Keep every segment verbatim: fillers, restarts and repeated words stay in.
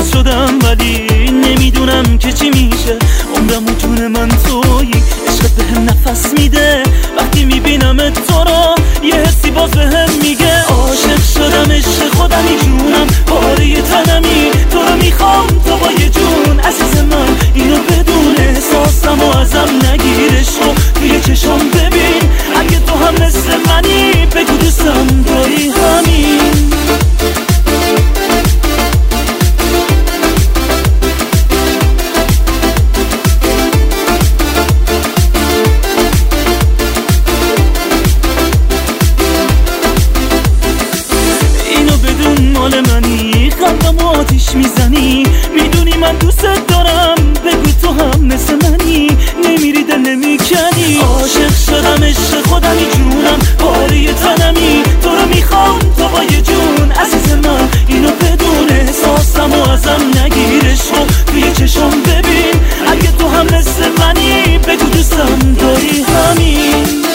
عاشق شدم ولی نمیدونم که چی میشه. عمرم و جون من تویی، عشقت بهم نفس میده. وقتی میبینم تو رو یه حسی باز بهم میگه عاشق شدم، عشق خودمی، جونم پاره تنمی. تو رو میخوام تو با یه جون عزیز من، اینو بدون احساسم و ازم نگیرش رو توی چشم ببین. اگه تو هم مثل منی بگو دوستم داری همین. مال منی، قلبم آتیش میزنی، میدونی من دوست دارم، بگو تو هم مثل منی، نمیری دل نمیکنی. عاشق شدم، عشق خودمی، جونم پاره تنمی. تو رو میخوام تو با یه جون عزیز من، اینو بدون احساسم و ازم نگیرش رو توی چشم ببین. اگه تو هم مثل منی بگو دوستم داری همین.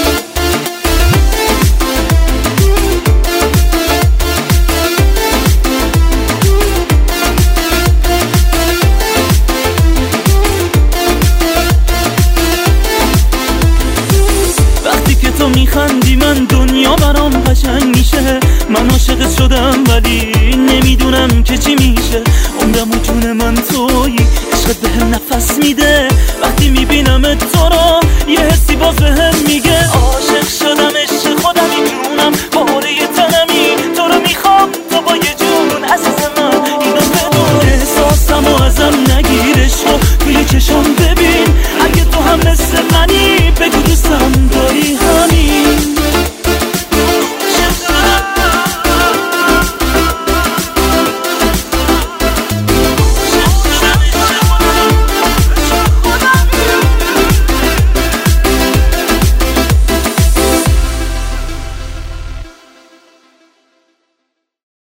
تو میخندی من دنیا برام قشنگ میشه. من عاشقت شدم ولی نمیدونم که چی میشه. عمرم و جون من تویی، عشقت بهم نفس میده. وقتی میبینم تو رو یه حسی باز بهم میگه عاشق شدم، عشق خودمی، جونم پاره تنمی. تو رو میخوام تو با یه جون عزیز من، اینو بدون احساسم و ازم نگیرش رو توی چشم ببین. اگه تو هم مثل منی